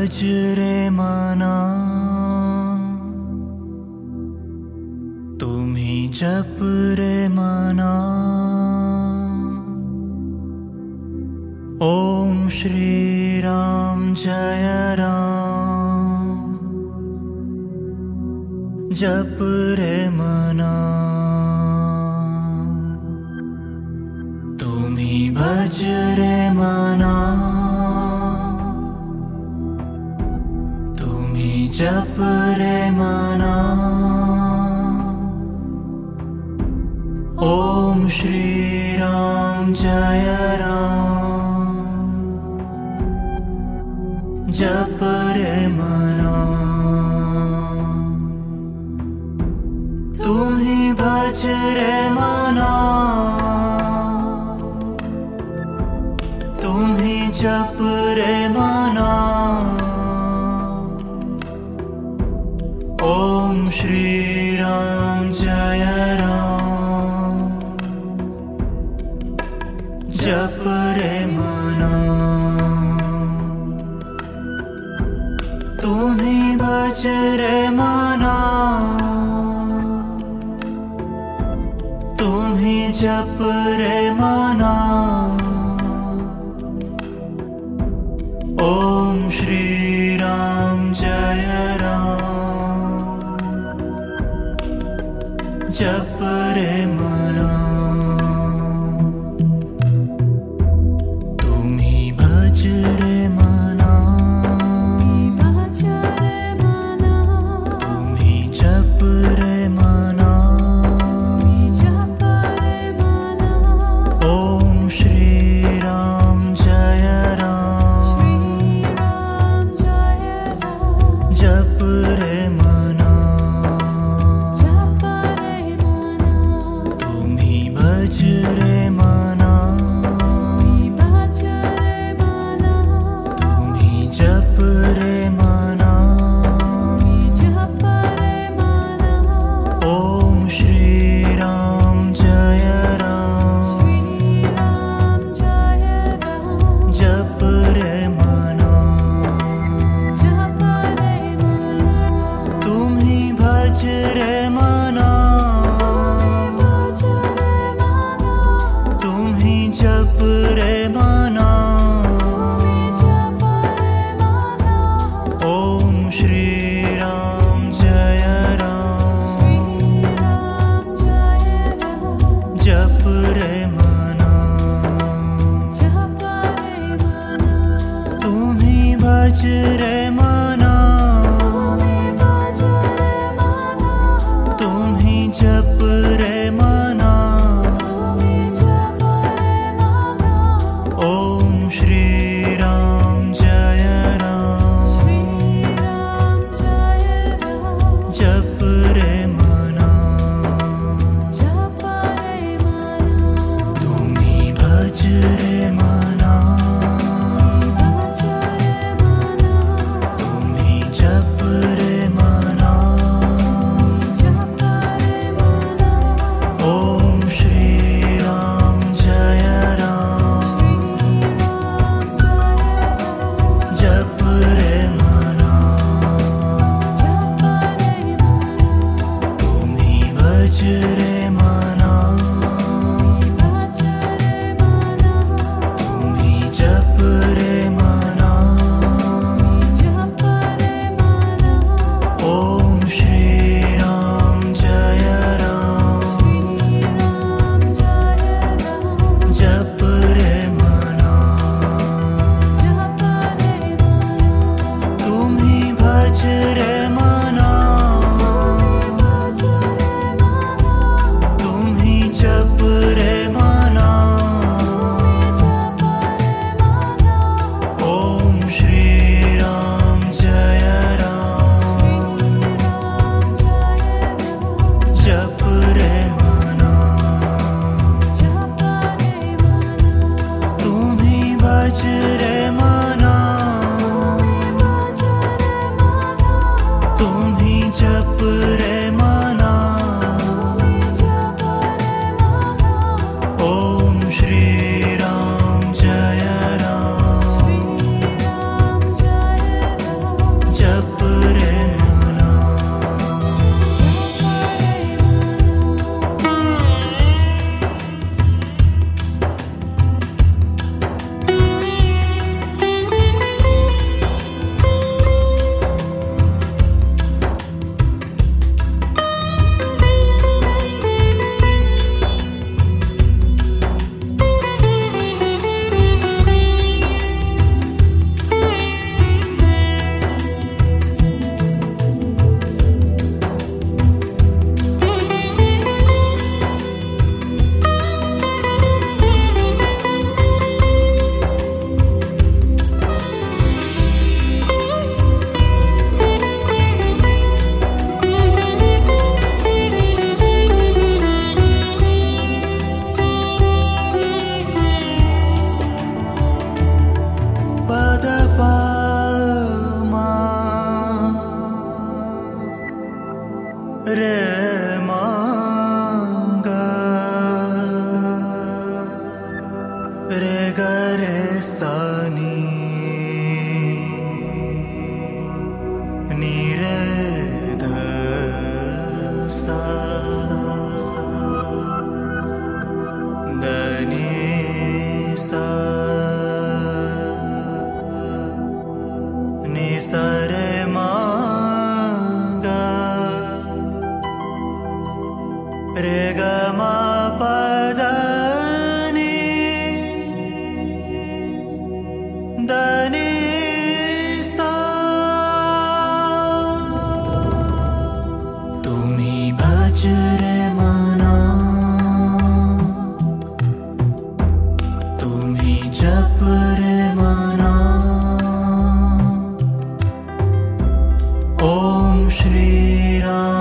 भज रे मना, तुम्ही जप रे मना। ओम श्री राम जय राम, जप रे मना। तुम्ही भज रे मना, तुम्ही जप रे मना। ओम श्री राम जय राम, जप रे मना। तुम्ही भज रे मना, तुम्ही जप रे मना। ओम श्री राम जय राम, जप रे मना। तुम्ही भज रे मना, तुम्ही जप रे मना। ओम श्री राम जय राम, जप रे मना। तुम्ही भज रे मना, तुम्ही जप रे मना। ओम श्री राम जय राम, जप रे मना। तुम्ही भज रे मना, तुम्ही जप रे मना। ओम श्री राम जय राम, जप रे मना। निरे ध सा द नि सा नि सा रे मा गा रे गा मा पा दा नि द नि सा तुम्ही भज रे मना तुम्ही जप रे मना ओम श्री राम